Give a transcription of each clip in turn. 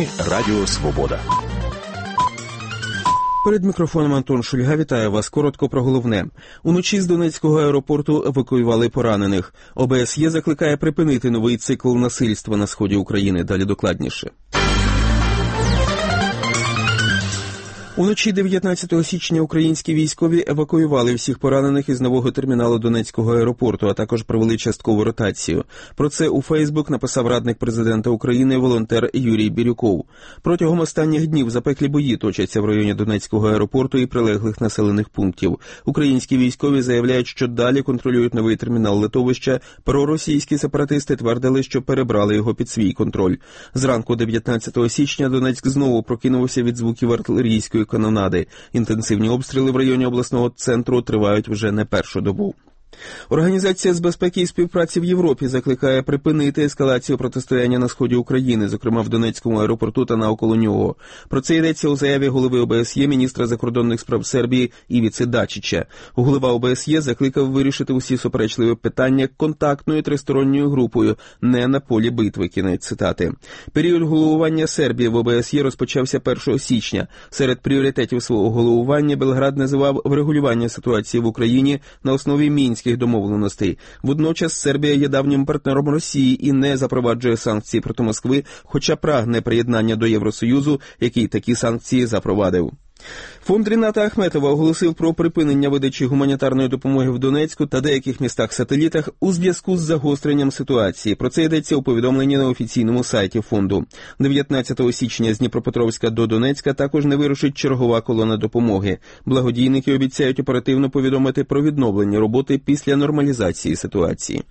Новини Радіо Свобода. Перед мікрофоном Антон Шульга. Вітаю вас. Коротко про головне. Уночі з Донецького аеропорту евакуювали поранених. ОБСЄ закликає припинити новий цикл насильства на сході України. Далі докладніше. Уночі 19 січня українські військові евакуювали всіх поранених із нового терміналу Донецького аеропорту, а також провели часткову ротацію. Про це у Фейсбук написав радник президента України волонтер Юрій Бірюков. Протягом останніх днів запеклі бої точаться в районі Донецького аеропорту і прилеглих населених пунктів. Українські військові заявляють, що далі контролюють новий термінал литовища. Проросійські сепаратисти твердили, що перебрали його під свій контроль. Зранку 19 січня Донецьк знову прокинувся від звуків артилерійської канонади. Інтенсивні обстріли в районі обласного центру тривають вже не першу добу. Організація з безпеки і співпраці в Європі закликає припинити ескалацію протистояння на сході України, зокрема в Донецькому аеропорту та навколо нього. Про це йдеться у заяві голови ОБСЄ, міністра закордонних справ Сербії Івіци Дачича. Голова ОБСЄ закликав вирішити усі суперечливі питання контактною тристоронньою групою, не на полі битви. Кінець цитати. Період головування Сербії в ОБСЄ розпочався 1 січня. Серед пріоритетів свого головування Белград називав врегулювання ситуації в Україні на основі мінських домовленостей. Водночас Сербія є давнім партнером Росії і не запроваджує санкції проти Москви, хоча прагне приєднання до Євросоюзу, який такі санкції запровадив. Фонд Ріната Ахметова оголосив про припинення видачі гуманітарної допомоги в Донецьку та деяких містах-сателітах у зв'язку з загостренням ситуації. Про це йдеться у повідомленні на офіційному сайті фонду. 19 січня з Дніпропетровська до Донецька також не вирушить чергова колона допомоги. Благодійники обіцяють оперативно повідомити про відновлення роботи після нормалізації ситуації.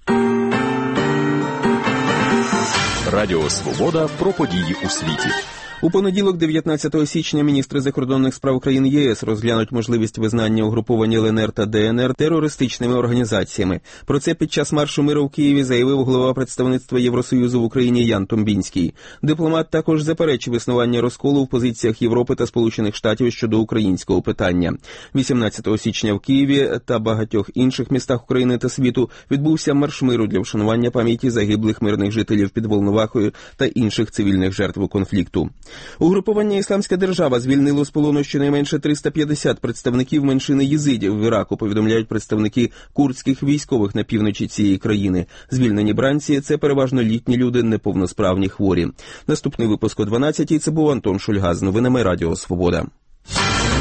Радіо Свобода про події у світі. У понеділок, 19 січня, міністри закордонних справ країн ЄС розглянуть можливість визнання угруповань ЛНР та ДНР терористичними організаціями. Про це під час маршу миру в Києві заявив голова представництва Євросоюзу в Україні Ян Томбінський. Дипломат також заперечив існування розколу в позиціях Європи та Сполучених Штатів щодо українського питання. 18 січня в Києві та багатьох інших містах України та світу відбувся марш миру для вшанування пам'яті загиблих мирних жителів під Волновахою та інших цивільних жертв конфлікту. Угрупування «Ісламська держава» звільнило з полону щонайменше 350 представників меншини єзидів в Іраку, повідомляють представники курдських військових на півночі цієї країни. Звільнені бранці – це переважно літні люди, неповносправні, хворі. Наступний випуск о 12-й. Це був Антон Шульга з новинами Радіо Свобода.